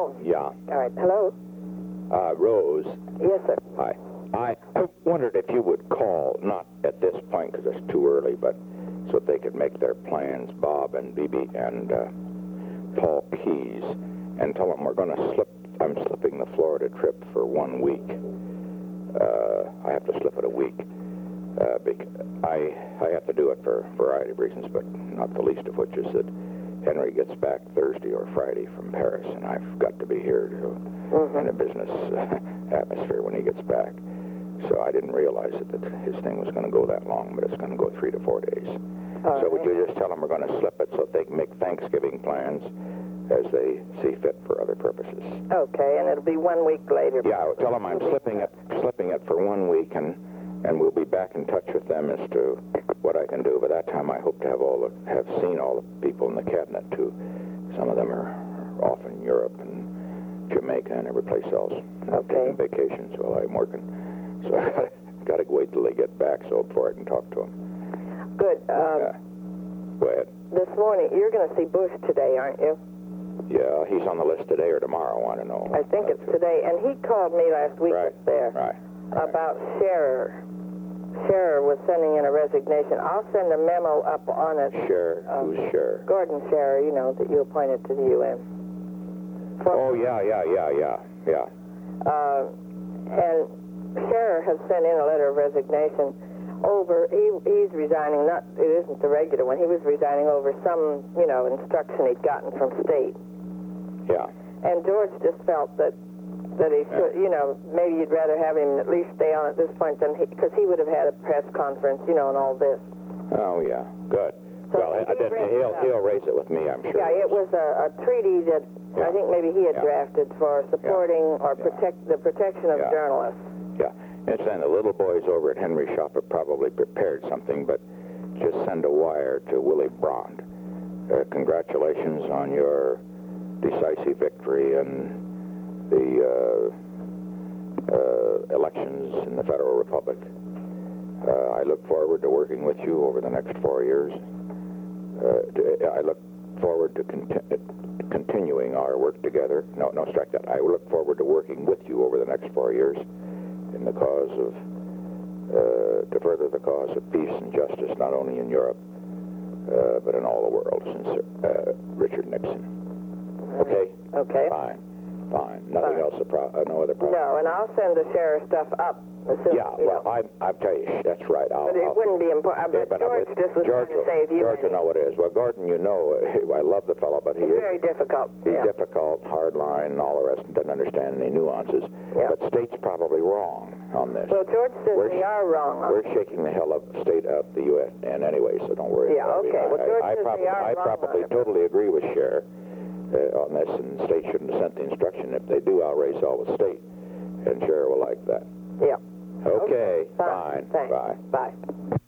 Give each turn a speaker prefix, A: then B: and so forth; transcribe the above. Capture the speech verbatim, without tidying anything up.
A: call.
B: Yeah.
A: All right. Hello?
B: Uh, Rose.
A: Yes, sir.
B: Hi. I, I wondered if you would call, not at this point because it's too early, but so that they could make their plans, Bob and B B and uh, Paul Keys, and tell them we're going to slip, I'm slipping the Florida trip for one week. Uh, I have to slip it a week. Uh, bec- I, I have to do it for a variety of reasons, but not the least of which is that Henry gets back Thursday or Friday from Paris, and I've got to be here to,
A: Mm-hmm.
B: in a business uh, atmosphere when he gets back. So I didn't realize that, that his thing was going to go that long, but it's going to go three to four days.
A: All
B: so
A: right.
B: would you just tell them we're going to slip it so that they can make Thanksgiving plans as they see fit for other purposes?
A: Okay, and it'll be one week later.
B: Yeah, I'll tell them I'm slipping it, slipping it for one week, and and we'll be back in touch with them as to what I can do. By that time, I hope to have all the, have seen all the people in the cabinet too. Some of them are off in Europe and Jamaica and every place else.
A: Okay.
B: Taking vacations while I'm working. So I got to wait till they get back so before I can talk to them.
A: Good. Um,
B: Uh, go ahead.
A: This morning, you're going to see Bush today, aren't you?
B: Yeah, he's on the list today or tomorrow. I don't know.
A: I think
B: Uh,
A: it's today. And he called me last week
B: Right.
A: up there
B: Right. right.
A: about Scherer. Scherer was sending in a resignation. I'll send a memo up on it.
B: Sure.
A: Um,
B: Who's sure?
A: Gordon Scherer, you know, that you appointed to the U N. For,
B: Oh yeah, yeah, yeah, yeah, yeah.
A: Uh, and Scherer has sent in a letter of resignation over, he, he's resigning, not, it isn't the regular one, he was resigning over some, you know, instruction he'd gotten from state.
B: Yeah.
A: And George just felt that, that he should, you know, maybe you'd rather have him at least stay on at this point than he, because he would have had a press conference, you know, and all this.
B: Oh yeah. Good.
A: So
B: well,
A: he
B: I, I,
A: brings
B: he'll
A: it up.
B: he'll raise it with me, I'm sure.
A: Yeah, it was a, a treaty that
B: Yeah.
A: I think maybe he had
B: Yeah.
A: drafted for supporting or
B: Yeah.
A: protect the protection of
B: Yeah.
A: journalists.
B: Yeah. And saying the little boys over at Henry Shop have probably prepared something, but just send a wire to Willie Brond. Uh, congratulations on your decisive victory in the uh, uh, elections in the Federal Republic. Uh, I look forward to working with you over the next four years. Uh, to, I look forward to conti- continuing our work together. No, no, strike that. I look forward to working with you over the next four years in the cause of, uh, to further the cause of peace and justice, not only in Europe, uh, but in all the world, since uh, Richard Nixon. Okay?
A: Okay.
B: Fine. Fine. Nothing
A: Fine.
B: else, a pro- uh, no other problem?
A: No, and I'll send the sheriff stuff up as soon
B: Yeah,
A: as, you
B: well,
A: know.
B: I, I'll tell you, that's right. I'll,
A: But it
B: I'll,
A: wouldn't be important.
B: yeah,
A: But
B: but I
A: George
B: would-
A: just was
B: George
A: trying to save you.
B: George will know what it is. Well, Gordon, you know, I love the fellow, but he
A: It's
B: is
A: very difficult.
B: he's
A: Yeah.
B: difficult, hard line, and all the rest, and doesn't understand any nuances.
A: Yeah.
B: But State's probably wrong on this.
A: Well, George says
B: We're
A: we
B: sh-
A: are wrong. on
B: We're shaking the hell of State out the U S N anyway, so don't worry
A: Yeah,
B: about it.
A: okay.
B: I,
A: Well, George
B: I, I,
A: says
B: prob-
A: we are
B: I
A: wrong
B: probably
A: on it.
B: totally agree with Cher uh, on this, and State shouldn't have sent the instruction. If they do, I'll raise all with State, and Cher will like that.
A: Yeah.
B: Okay,
A: Fine.
B: fine.
A: Thanks.
B: Bye.
A: Bye.